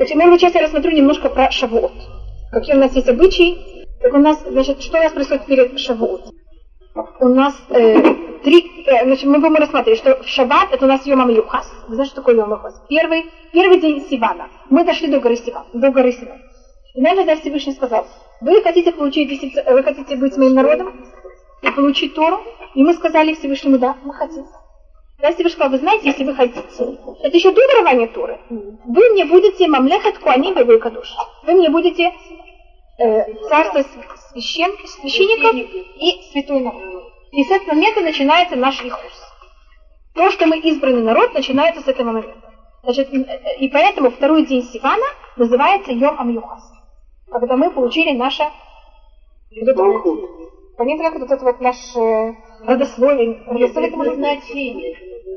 Значит, может быть, сейчас я рассмотрю немножко про Шавуот. Какие у нас есть обычаи. Так у нас, значит, что у нас происходит перед Шавуот? У нас значит, мы будем рассматривать, что в Шаббат это у нас Йом ха-Миюхас. Вы знаете, что такое Йом ха-Миюхас? Первый день Сивана. Мы дошли до горы Сиван. И нам тогда Всевышний сказал: вы хотите быть моим народом и получить Тору? И мы сказали Всевышнему: да, мы хотим. Тогда Всевышний сказал: вы знаете, если вы хотите, это еще до дарования Торы, вы мне будете мамлехет коаним ве кадош. Вы мне будете царство священников и святой народ. И с этого момента начинается наш ихус. То, что мы избранный народ, начинается с этого момента. Значит, и поэтому второй день Сивана называется Йом ха-Миюхас, когда мы получили наше понятно, как вот это вот наше родословие. Родословие это может значение.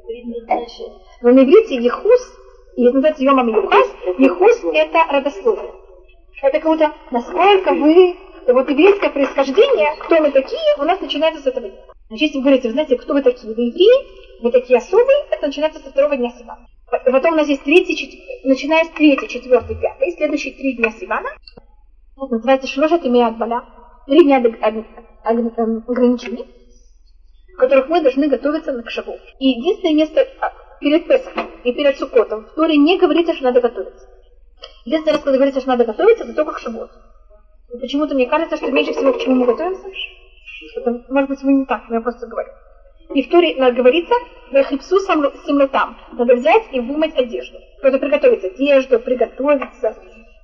Но на иврите Ехус, и это называется Йом ха-Миюхас, Ехус это родословие. Это как-то насколько вы, вот еврейское происхождение, кто мы такие, у нас начинается с этого дня. Значит, если вы говорите, вы знаете, кто вы такие, вы евреи, вы такие особые, это начинается со второго дня Сивана. Потом у нас есть начиная с 3, 4, 5, следующие 3 дня Сивана, это называется Шлошат Ямей Агбала, 3 дня ограничений, в которых мы должны готовиться к Шавуот. И единственное место перед Песахом и перед Суккотом, в Торе не говорится, что надо готовиться. Единственный раз, когда говорится, что надо готовиться, это только к Шавуот. Почему-то мне кажется, что меньше всего к чему мы готовимся. Это, может быть, вы не так, но я просто говорю. И в Торе говорится: «Вахипсу симлотам». Надо взять и вымыть одежду. Надо приготовить одежду, приготовиться.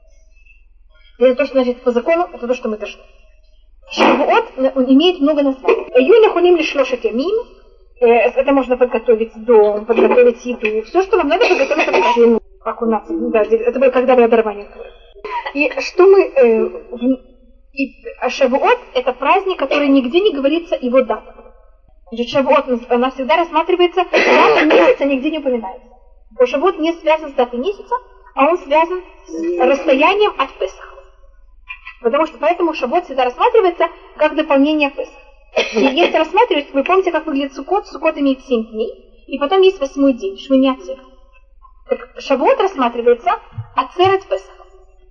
И это то, что значит по закону, это то, что мы должны. Шавуот имеет много названий. Юля хулим лишь шлошат ямим. Это можно подготовить дом, подготовить еду. Все, что вам надо, подготовить к Шавуот. Как у нас, да, это было когда было дарование Торы. И что мы... Шавуот это праздник, который нигде не говорится его дата. Значит, Шавуот, она всегда рассматривается, дата месяца нигде не упоминается. Потому что Шавуот не связан с датой месяца, а он связан с расстоянием от Песаха. Потому что поэтому Шавуот всегда рассматривается как дополнение Песаха. И если рассматривать, вы помните, как выглядит Суккот? Суккот имеет 7 дней, и потом есть 8-й день, Шмини Ацерет. Так Шавуот рассматривается Ацерет Песаха.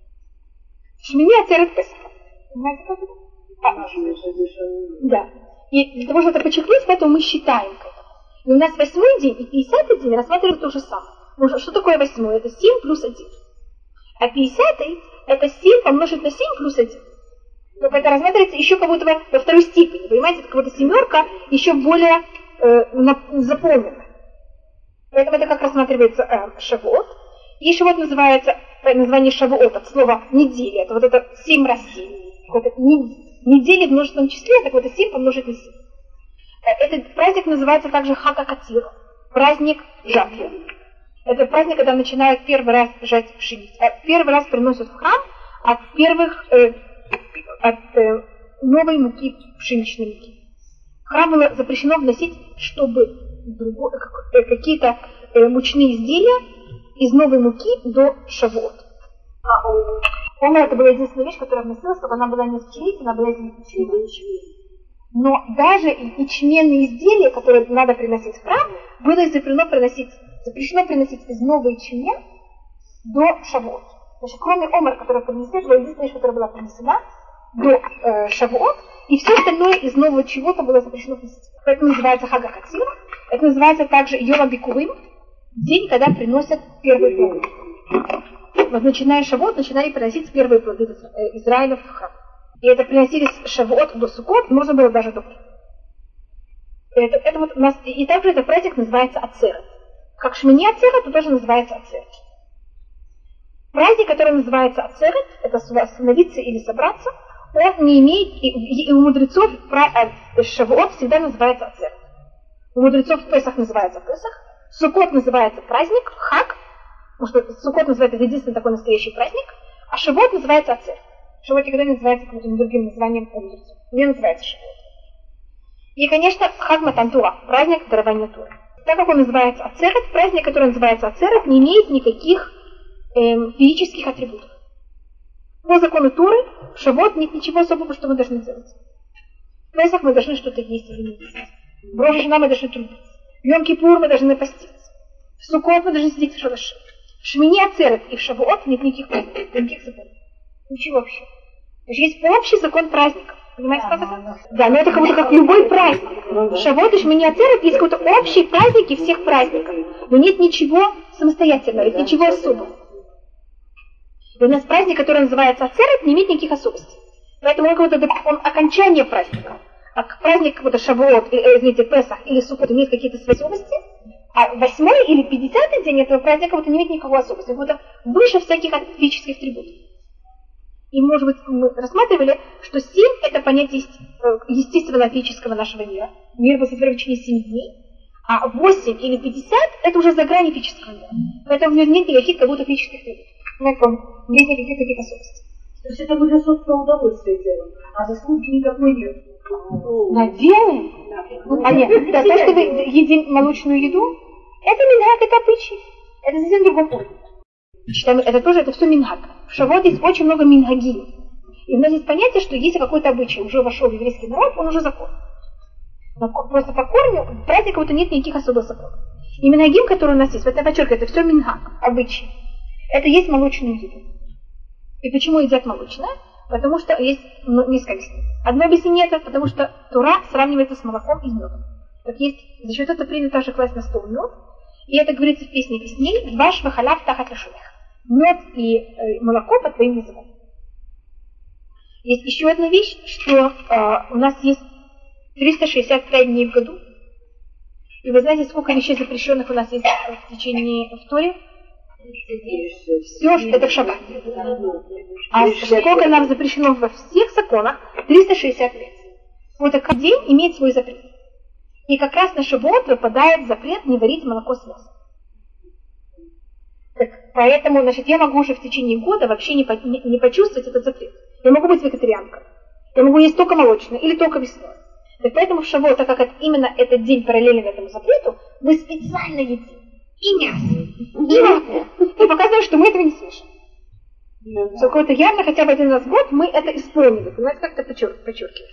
Шмини Ацерет Песаха. Понимаете, как это? Да. И для того, чтобы это подчеркнуть, поэтому мы считаем к этому. И у нас 8-й день и 50-й день рассматривают то же самое. Потому что такое 8-й? Это 7 плюс 1. А 50-й это 7 помножить на 7 плюс 1. Только это рассматривается еще как будто во второй степени. Понимаете, это как будто семерка еще более заполненная. Поэтому это как рассматривается Шавуот. И Шавуот называется, название Шавуот от слова неделя. Это вот это 7 раз 7. Недели в множественном числе, так вот это 7 помножить на 7. Этот праздник называется также Хаг ха-Катир, праздник жатвы. Это праздник, когда начинают первый раз жать пшеницу. Первый раз приносят в храм от новой муки, пшеничной муки. В храм было запрещено вносить, чтобы какие-то мучные изделия из новой муки до Шавуот. Омар это была единственная вещь, которая вносилась, чтобы она была не из пшеницы, она была из ячмени. Но даже ячменные изделия, которые надо приносить в храм, было запрещено приносить из нового ячменя до Шавуот. Значит, кроме омар, который принесли, это была единственная вещь, которая была принесена до Шавуот, и все остальное из нового чего-то было запрещено приносить. Поэтому называется Хаг ха-Катир. Это называется также Йом ха-Бикурим, день, когда приносят первые плоды. Вот начиная Шавуот, начинали приносить первые плоды Израиля в храм. И это приносили с Шавуот до Суккот, можно было даже до Пурима. Это вот у нас, и также этот праздник называется Ацерет. Как Шмини Ацерет, то тоже называется Ацерет. Праздник, который называется Ацерет, это остановиться или собраться, он не имеет, и у мудрецов Шавуот всегда называется Ацерет. У мудрецов Песах называется Песах, Суккот называется праздник, Хаг, потому что Суккот называется единственный такой настоящий праздник, а Шавуот называется Ацерет. Шавуот никогда не называется каким-то другим названием у мудрецов. Не называется Шавуот. И, конечно, Хаг Матан Тора, праздник дарования Торы. Так как он называется Ацерет, праздник, который называется Ацерет, не имеет никаких физических атрибутов. По закону Торы в Шавуот нет ничего особого, что мы должны делать. В Песах мы должны что-то есть или не есть. В Рош ха-Шана мы должны трудиться. В Йом-Кипур мы должны поститься. В Суккот мы должны сидеть в шалаше. В Шмини Ацерет и в Шавуот нет никаких праздников, никаких законов. Ничего вообще. Есть общий закон праздников. Понимаете, как это? Да, но это как будто как любой праздник. В Шавуот и Шмини Ацерет есть какой-то общий праздник всех праздников. Но нет ничего самостоятельного, нет ничего особого. И у нас праздник, который называется Ацерет, не имеет никаких особенностей. Поэтому он окончание праздника. А праздник какой-то Шавуот, Песах или Суккот имеет какие-то свои особенности, а 8-й или 50-й день этого праздника не имеет никакой особенности. Он выше всяких физических атрибутов. И, может быть, мы рассматривали, что 7 – это понятие естественного физического нашего мира. Мир был сотворен в течение 7 дней. А 8 или 50 – это уже за грани физического мира. Поэтому в нем нет никаких как будто физических атрибутов. Нет никаких таких особенностей. То есть это мы для собственного удовольствия делаем, а заслуги никакой нет. Делаем? А нет, да, то, что вы едим молочную еду, это минхаг, это обычай. Это совсем другой уровень. Считаем, это тоже, это все минхаг. В Шавуот есть очень много минхагим. И у нас есть понятие, что если какой-то обычай уже вошел в еврейский народ, он уже закон. Но просто по корню праздника как будто нет никаких особых законов. И минхагим, который у нас есть, вот я подчеркиваю, это все минхаг, обычай. Это есть молочную еду. И почему едят молочное? Потому что есть несколько объяснений. Одно объяснение это, потому что Тора сравнивается с молоком и медом. Так есть, за счет этого принято также класть на стол мед. И это говорится в песне песней «Дваш вахалав тахат лашулех». Мед и молоко под твоим языком. Есть еще одна вещь, что у нас есть 365 дней в году. И вы знаете, сколько вещей запрещенных у нас есть в течение в Торе? Все, что это в шаббат. А сколько нам запрещено во всех законах? 360 лет. Вот каждый день имеет свой запрет. И как раз на шаббат выпадает запрет не варить молоко с мясом. Так, поэтому, значит, я могу уже в течение года вообще не почувствовать этот запрет. Я могу быть вегетарианкой. Я могу есть только молочное или только весной. Так поэтому в шаббат, так как именно этот день параллелен этому запрету, мы специально едим и мясо, и молоко. И показываем, что мы этого не слышим. Что какой-то явно хотя бы один раз в год мы это исполнили. Понимаете, как это подчеркивает.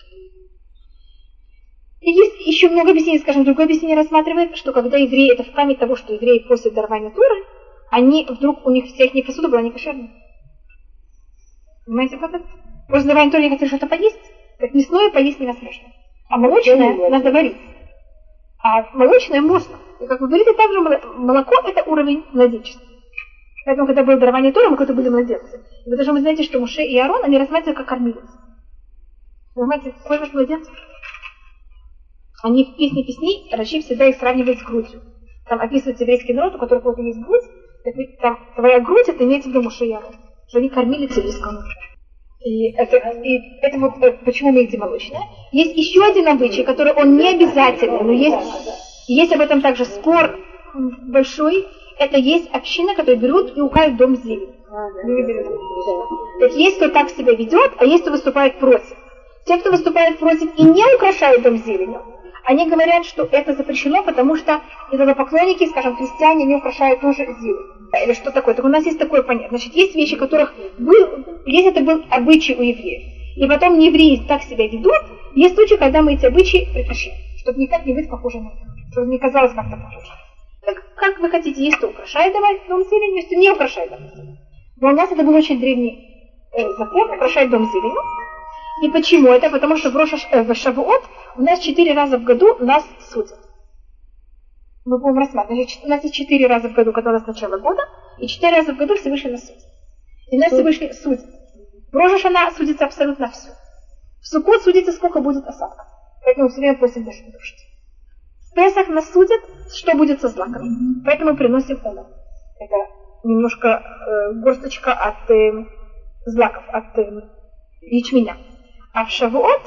И есть еще много объяснений, скажем, другое объяснение рассматривает, что когда евреи, это в память того, что евреи после дарования Торы, они вдруг, у них вся их посуда была не кошерная. Понимаете, как это? После дарования Торы они хотели что-то поесть, так мясное поесть невозможно. А молочное надо варить. А молочное можно. И как вы говорите, также молоко – это уровень младенчества. Поэтому, когда было дарование Торы, мы как-то были младенцы. И вы даже вы знаете, что Моше и Аарон, они рассматривают как кормилец. Понимаете, сколько же младенцев? Они в песне песней, Раши всегда их сравнивают с грудью. Там описывается еврейский народ, у которого вот есть грудь, так ведь там твоя грудь, это имеется в виду Моше и Аарон. Что они кормили еврейского народа. И это вот почему мы едим молочное. Есть еще один обычай, который он не обязательный, но есть об этом также спор большой. Это есть община, которые берут и украют дом зелени. Так есть, кто так себя ведет, а есть, кто выступает против. Те, кто выступает против и не украшают дом зеленью, они говорят, что это запрещено, потому что идолопоклонники, скажем, христиане, не украшают тоже зелень. Или что такое? Так у нас есть такое понятие. Значит, есть вещи, которых если это был обычай у евреев, и потом не евреи так себя ведут, есть случаи, когда мы эти обычаи прекращаем, чтобы никак не быть похожи на них, чтобы не казалось как-то похоже. Так как вы хотите, есть кто украшает дом зеленью, есть кто не украшает дом зеленью. Но у нас это был очень древний закон, украшать дом зеленью. И почему это? Потому что в Шавуот у нас 4 раза в году нас судят. Мы будем рассматривать. Значит, у нас есть 4 раза в году, когда у нас начало года, и 4 раза в году Всевышний нас судит. И нас Всевышний судит. В Рош ха-Шана судится абсолютно все. В Суккот судится, сколько будет осадков. Поэтому все время просим дождь. В Песах нас судят, что будет со злаками. Поэтому мы приносим омер. Это немножко горсточка от злаков, от ячменя. А в Шавуот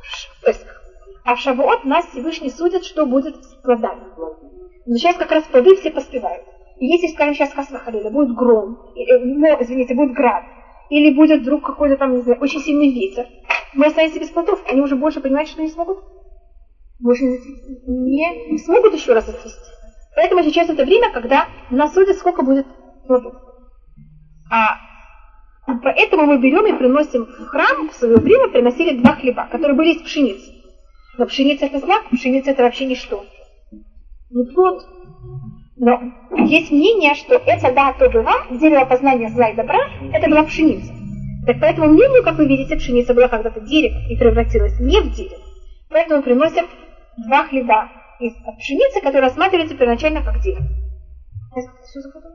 нас Всевышний судит, что будет с плодами. Но сейчас как раз плоды все поспевают. И если, скажем, сейчас хас-вахалиля, будет гром, будет град, или будет вдруг какой-то там, не знаю, очень сильный ветер, мы останемся без плодов, они уже больше понимают, что не смогут. Больше не смогут еще раз отцвести. Поэтому сейчас это время, когда нас судят, сколько будет плодов. Поэтому мы берем и приносим в храм, в свое время приносили 2 хлеба, которые были из пшеницы. Но пшеница это злак, пшеница это вообще ничто. Не плод. Но есть мнение, что это да, то была, дерево познания зла и добра, это была пшеница. Так по этому мнению, как вы видите, пшеница была когда-то дерево и превратилась не в дерево. Поэтому приносят 2 хлеба из пшеницы, которые рассматриваются первоначально как дерево. Что запутала?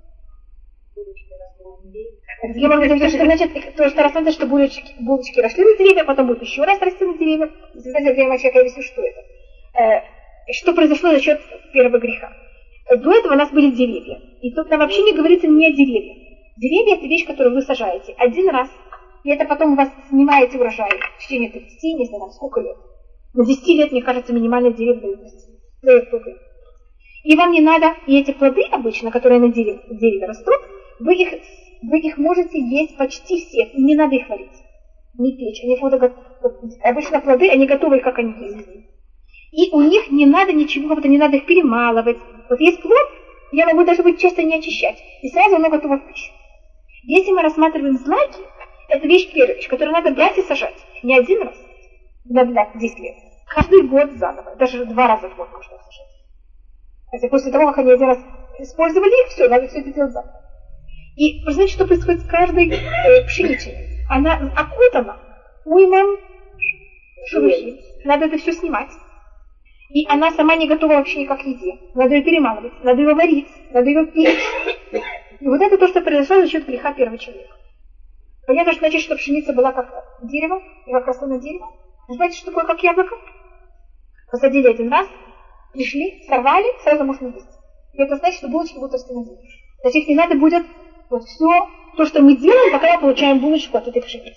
Я могу сказать, что значит, то, что рассматривается, что булочки росли на деревьях, потом будут еще раз расти на деревьях. Знаете, я объясню, что это. Что произошло за счет первого греха. До этого у нас были деревья. И тут нам вообще не говорится не о деревьях. Деревья – это вещь, которую вы сажаете один раз, и это потом у вас снимаете урожай в течение 30, не знаю, сколько лет. На 10 лет, мне кажется, минимальная деревья дает плоды. И вам не надо, и эти плоды обычно, которые на дереве растут, вы их можете есть почти все, не надо их варить, не печь. Они обычно плоды, они готовы, как они есть. И у них не надо ничего, не надо их перемалывать. Вот есть плод, я могу даже быть часто не очищать, и сразу оно готово в пищу. Если мы рассматриваем злаки, это первая вещь, которую надо брать и сажать. Не один раз, на 10 лет. Каждый год заново, даже 2 раза в год можно сажать. Хотя после того, как они один раз использовали их, все, надо все это делать заново. И вы знаете, что происходит с каждой пшеничной? Она окутана уймом шелухи. Надо это все снимать. И она сама не готова вообще никак к еде. Надо ее перемалывать, надо ее варить, надо ее печь. И вот это то, что произошло за счет греха первого человека. Понятно, что значит, что пшеница была как дерево, и как росло на дерево. Знаете, что такое как яблоко? Посадили один раз, пришли, сорвали, сразу можно есть. И это значит, что булочки будут расти на дереве. Значит, не надо будет вот все то, что мы делаем, пока мы получаем булочку от этой пшеницы.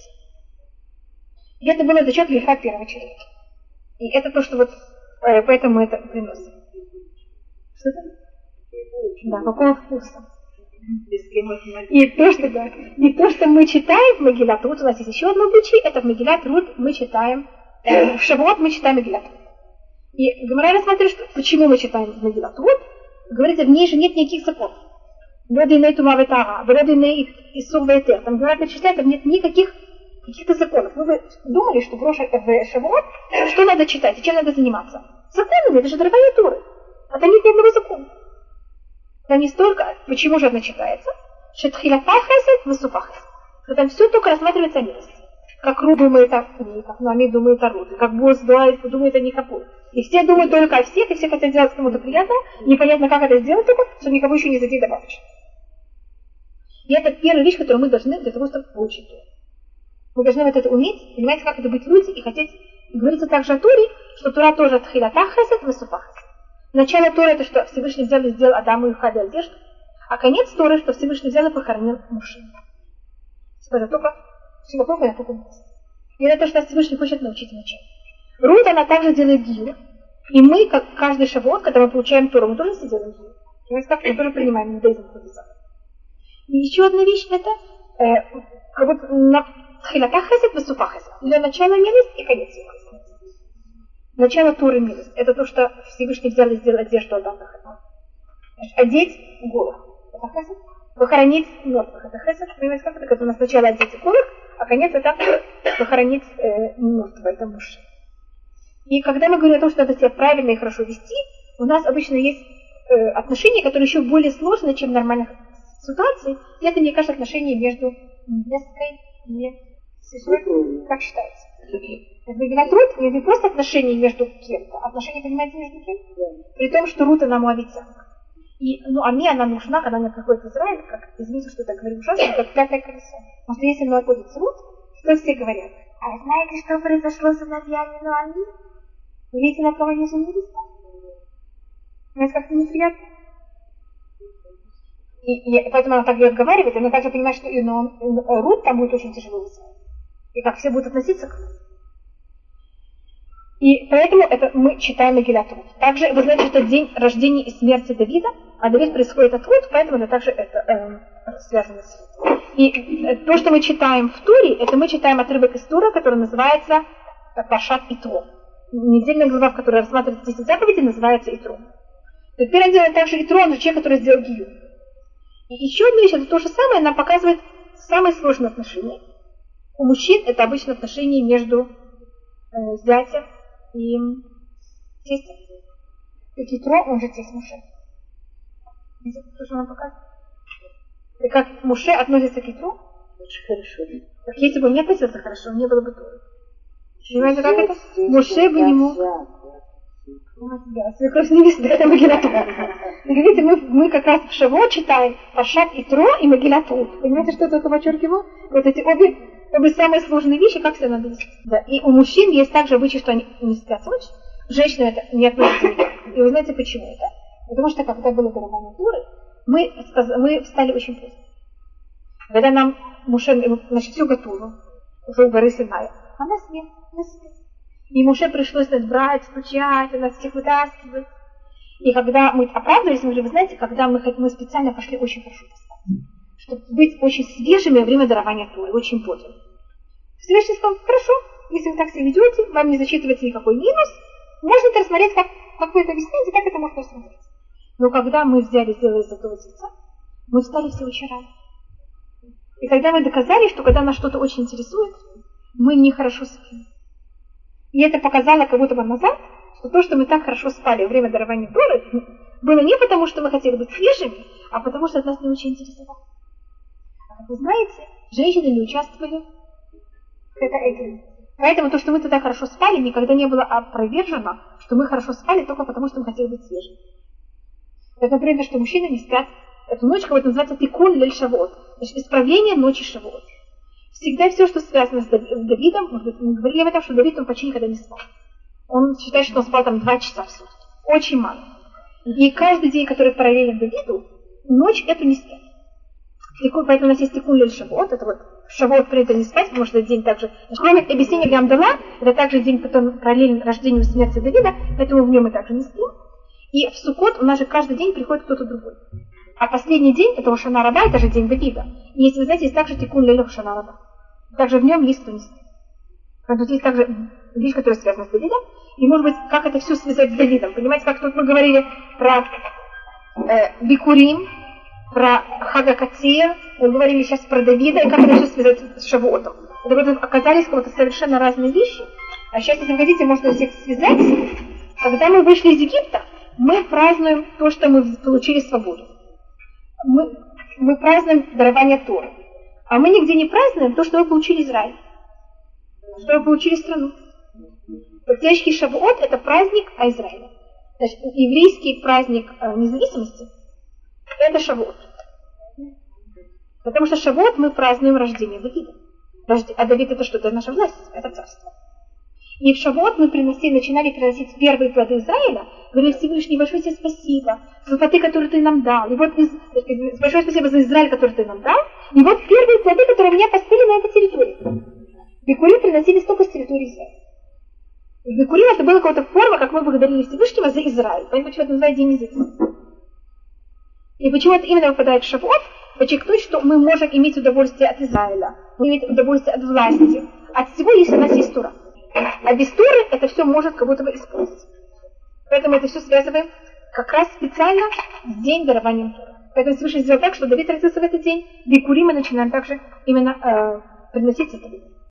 И это было за счет греха первого человека. И это то, что вот поэтому это приносит. Что это? Да, какого вкуса. И то, что мы читаем в Мегилат Рут, у нас есть еще одно обычай, это в Мегилат Рут мы читаем, в Шавуот мы читаем Мегилат Рут. И Гемара рассматривает, что почему мы читаем в Мегилат Рут, говорится, в ней же нет никаких законов. Вроде тума ветара, вроде исур ветер, там Гемара перечисляет, там нет никаких каких-то законов. Вы думали, что в Шавуот, что надо читать и чем надо заниматься? Законами, это же дорогая Торы. А там нет ни одного закона. Там не столько, почему же она читается, шетхилата хесед весуфа хесед. Там все только рассматривается милость. Как Ру думает о ней, как Нуами думает о Руде, как Боз думает о Никапу. И все думают только о всех, и все хотят сделать кому-то приятного, непонятно, как это сделать только, чтобы никого еще не задеть добавочно. И это первая вещь, которую мы должны для того, чтобы получить. Мы должны вот это уметь, понимать, как это быть люди, и хотеть. И говорится также о Торе, что Тора тоже тхилата хесед весуфа хесед. Начало Торы это, что Всевышний взял и сделал Адаму и Хаве одежду, а конец Торы, что Всевышний взял и похоронил мужчин. Это только место. И это то, что Всевышний хочет научить начать. Рут, она также делает гиюр. И мы, как каждый шавуот, когда мы получаем Тору, мы тоже все делаем гиюр. Мы тоже принимаем иудаизм в Худисах. И еще одна вещь, это как вот на тхилата хесед весуфа хесед. Для начала милость и конец милость. Начало Торы милость. Это то, что Всевышний взял и сделал одежду Адама и Хавы. Одеть голых. Это хесед. Похоронить мертвых. Это хесед. Понимаете, как это? Когда у нас сначала одеть голых, а конец это похоронить мертвого. Это муж. И когда мы говорим о том, что надо себя правильно и хорошо вести, у нас обычно есть отношения, которые еще более сложные, чем в нормальных ситуациях. И это, мне кажется, отношения между невесткой и сестрой. Как считается? Мегилат Рут не просто отношения между кем-то, отношения, понимаете, между кем? При том, что Рут она моавитянка. И, Ами она нужна, когда она приходит в Израиль, как, извините, что я говорю ужасно, как пятое колесо. Потому что если находится Рут, то все говорят, а знаете, что произошло с сыновьями Ами? Вы видите, на кого они женились? Знаете, как-то неприятно. И поэтому она так ее отговаривает, и она также понимает, что Рут там будет очень тяжело в Израиле. И как все будут относиться к нему. И поэтому это мы читаем Мегилат Рут. Также вы знаете, что это день рождения и смерти Давида, а Давид происходит от Рут, поэтому это также связано с Рут. И то, что мы читаем в Туре, это мы читаем отрывок из Тура, который называется Паршат Итро. Недельная глава, в которой рассматривается 10 заповедей, называется Итро. Теперь он делает также Итро, он же человек, который сделал гиюр. И еще одна вещь, это то же самое, нам показывает самые сложные отношения. У мужчин это обычно отношения между зятем и тестем. Итро, он же тесть мужа. Видите, то, что она показывает? И как Моше относится к Итру? Очень хорошо. Как если бы он не относился хорошо, не было бы Торы. Понимаете, как это? Моше бы не мог. Да, свекровь невесты, это Мегилату. Видите, мы как раз в Шавуот читаем Пашат Итро и Мегилату. Понимаете, что это подчеркиваю? Вот эти обе самые сложные вещи, как себя надо вести. Да. И у мужчин есть также обычай, что они не спят ночь. Женщины это не относятся никак. И вы знаете, почему это? Потому что, когда было дарование Торы, мы встали очень поздно. Когда нам Моше, значит, все готово, уже у горы Синай, а нас нет, нас спит. И Моше пришлось нас брать, стучать, нас всех вытаскивать. И когда мы оправдывались, вы знаете, когда мы специально пошли очень хорошо поспать, чтобы быть очень свежими во время дарования Торы, очень бодрыми. Всевышний сказал, хорошо, если вы так себя ведете, вам не зачитывается никакой минус, можно это рассмотреть, как вы это объясняете, так это можно рассмотреть. Но когда мы сделали золотого тельца, мы встали все очень рано. И тогда мы доказали, что когда нас что-то очень интересует, мы нехорошо спим. И это показало как будто бы назад, что то, что мы так хорошо спали во время дарования Торы, было не потому, что мы хотели быть свежими, а потому, что это нас не очень интересовало. А как вы знаете, женщины не участвовали в этим. Поэтому то, что мы тогда хорошо спали, никогда не было опровержено, что мы хорошо спали только потому, что мы хотели быть свежими. Это, например, что мужчины не спят эту ночь, как это называется тикун лель шавуот, значит, исправление ночи шавуот. Всегда все, что связано с Давидом, мы говорили об этом, что Давид, он почти никогда не спал. Он считает, что он спал там 2 часа в сутки. Очень мало. И каждый день, который параллелен Давиду, ночь эту не спят. Поэтому у нас есть тикун лель шавуот, это вот шавуот принято не спать, потому что этот день также, кроме объяснения Гамдала, это также день, который параллелен рождению и смерти Давида, поэтому в нем мы также не спим. И в Суккот у нас же каждый день приходит кто-то другой. А последний день, это Хошана Раба, это же день Давида. И если вы знаете, есть также тикун лель Хошана Раба. Также в нем есть кто не спит. Тут есть также вещь, которая связана с Давидом. И может быть, как это все связать с Давидом. Понимаете, как тут мы говорили про Бикурим, про Хагакатир, мы говорили сейчас про Давида, и как это все связать с Шавуотом. Это вот оказались как-то совершенно разные вещи. А сейчас, если вы хотите, можно всех связать. Когда мы вышли из Египта, мы празднуем то, что мы получили свободу. Мы празднуем дарование Торы. А мы нигде не празднуем то, что мы получили Израиль. Что мы получили страну. Настоящий Шавуот – это праздник Израиля. Значит, еврейский праздник независимости – это Шавуот. Потому что Шавуот мы празднуем рождение Давида. А Давид – это что? Это наша власть, это царство. И в Шавуот мы начинали приносить первые плоды Израиля, говорили: Всевышний, большое тебе спасибо за плоды, которые ты нам дал. И вот большое спасибо за Израиль, который ты нам дал. И вот первые плоды, которые меня поспели на этой территории. Бикурим приносились только с территории Израиля. И Бикурим это была какая-то форма, как мы благодарили Всевышнего за Израиль. Поэтому почему это называют День независимости. И почему это именно выпадает в Шавуот? Подчеркнуть, что мы можем иметь удовольствие от Израиля, мы иметь удовольствие от власти, от всего, если у нас есть Тора. А без Торы это все может как будто бы использовать. Поэтому это все связываем как раз специально с день дарования Торы. Поэтому Всевышний сделал так, что Давид родился в этот день, Бикурим мы начинаем также именно приносить это.